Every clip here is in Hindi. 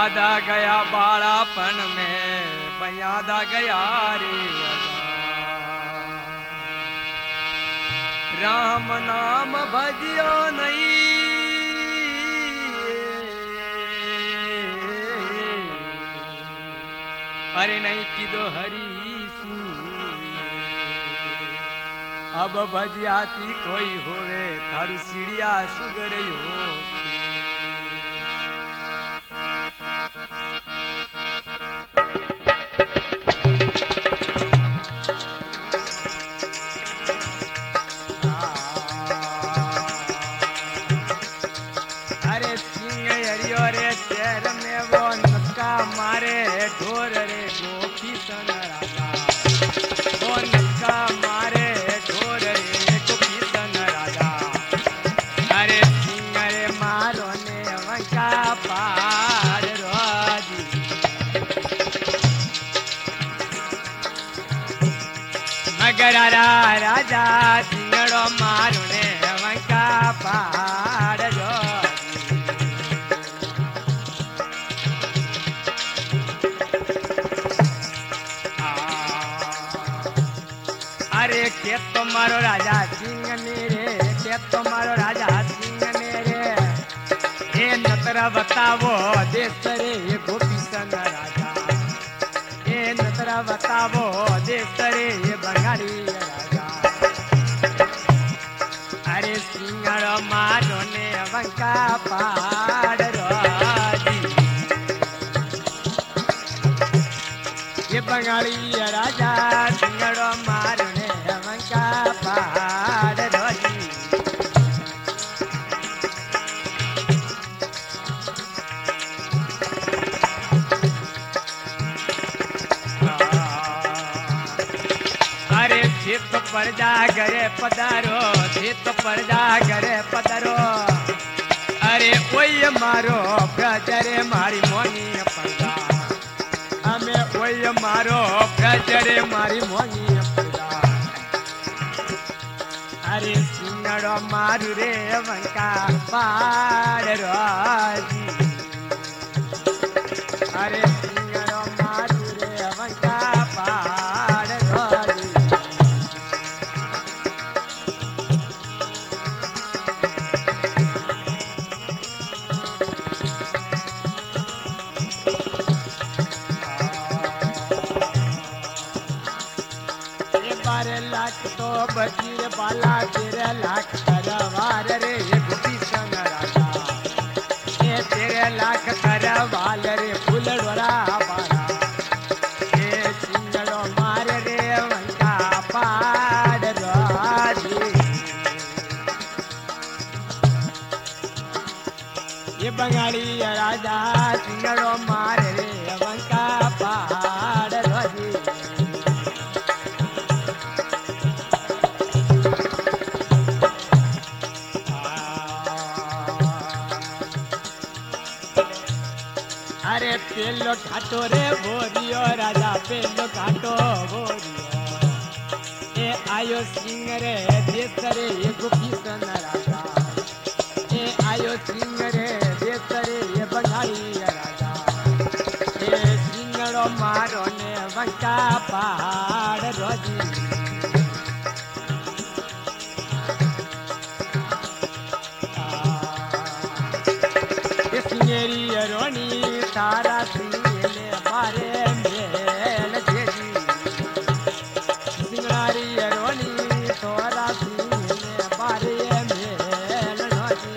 याद आ गया बाड़ापन में, याद आ गया रे राम नाम भजियो नहीं, अरे नहीं किदो हरी अब भजियाती कोई होवे थारू सीढ़िया सुगर हो। अरे सिंह हरियो रे शहर में वो नक्का मारे ढोर रे गोपी सन राजा, वो नक्का मारे ढोर रे गोपी सन राजा। अरे सिंह रे मारो ने वंका पार रोजी, मगर राजा सिंगड़ो मारो ने वंका पार रोजी। अरे के तुम्हारो राजा सिंह ने रे, के तुम्हारो राजा सिंह ने रे, ये नतरा बतावो देश रे ये गोपी सन राजा, ये नतरा बतावो देश रे ये बंगाली राजा। अरे सिंगड़ मारो ने वंका पार रोजी, ये बंगाली राजा सिंगड़ मारो ने वंका पार रोजी। अरे चित पर जा गरे पधारो, चित पर जा गरे पधारो, अरे ओय मारो प्रजरे मारी मोनी पंगा, हमें ओय मारो प्रजरे मारी मोनी पंगा। अरे सिंगड़ो मारू रे वंका पार रोजी, अरे सिंगड़ो मारू रे वंका पार रोजी। बारे लाख तो बजीर बाला, 13 लाख तरवार रे ये गोपी सन राजा, ये 13 लाख तरवाल रे फुलड़ोरा बारा, ये सिंगड़ो मार रे वंका पार रोजी। ये बंगाली राजा सिंगड़ो मार रे वंका पार रोजी। अरे पेलो घाटो रे बोरियो राजा, पेलो घाटो बोरियो, ए आयो सिंह रे देश रे ये गोपी सन राजा, ए आयो सिंह रे देश रे ये बंगाली राजा, ए सिंगड़ो मारो ने वंका पार रोजी। सिंगेरी रोनी तारा सिंगले मारे मेल जेजी, सिंगारी रोनी तोरा सिंगले मारे मेल नोजी।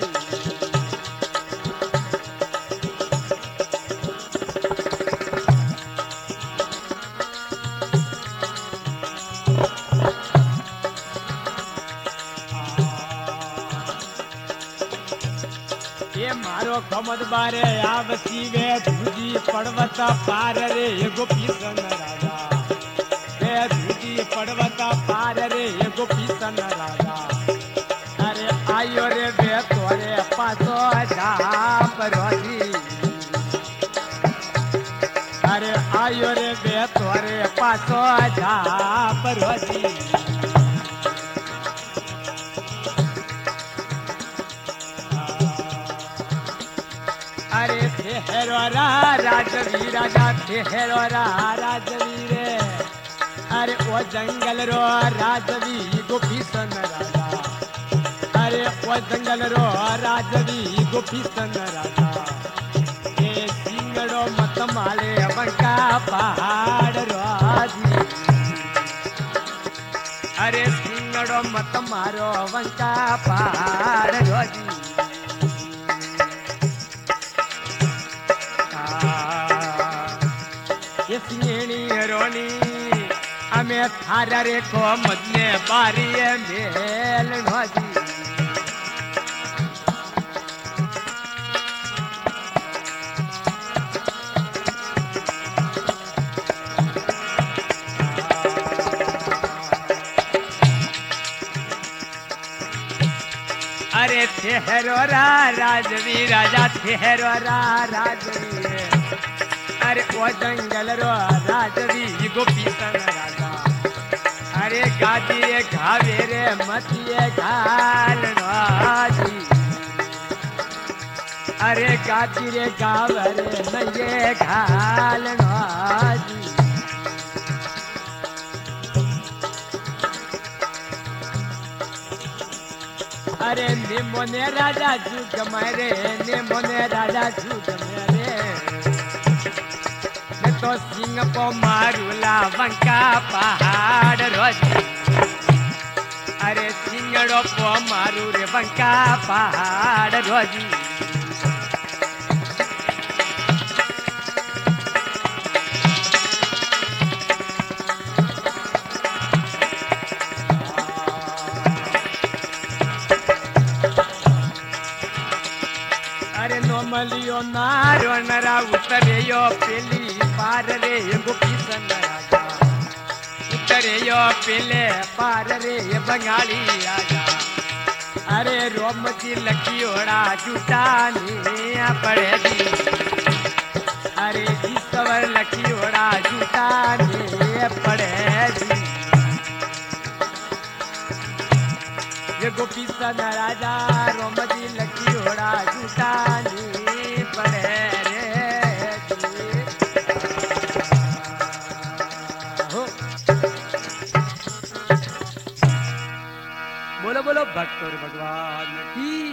ये मारो कमद बारे आवती वे धूजी पर्वता पार रे ये गोपी सन राजा, वे धूजी पर्वता पार रे ये गोपी सन राजा। अरे आयो रे वे तोरे पासो जाप रोजी, अरे आयो रे वे तोरे पासो जाप रोजी। अरे हेरो राजवी राजा ठहरो राजवी रे अरे ओ जंगल रो राजवी गोपीसन राजा अरे ओ जंगल रो राजवी गोपीसन राजा ए सिंगड़ो मत माले बंका पहाड़ राजी अरे सिंगड़ो मत मारो बंका पहाड़ राजी ये सिंगणी रोनी हमें थारा रे को मदने बारी मेल नोजी अरे ठहरो राजवी राजा ठहरो राजवी अरे ओ जंगल रो राजवी गोपीसन राजा अरे गादी रे घावे रे मतिए घाल राजी अरे गादी रे गावे रे नये घाल राजी अरे निमोने राजा जुग मेरे निमोने राजा जुग मेरे तो सिंह पो मारूला बंका पहाड़ रोजी अरे सिंगड़ो पो मारू रे बंका पहाड़ रोजी अरे नोमलियो नारो नरा उतरे यो पेली पार रे गोपीसन राजा उतरे यो पेले पार रे बंगाली राजा अरे रोम की लकीओड़ा जुटानी पड़े दी अरे ईश्वर लकीओड़ा जुटानी पड़े दी ये गोपीसन राजा रोम की लकीओड़ा जुटानी पड़े बोलो बोलो भक्त और भगवान की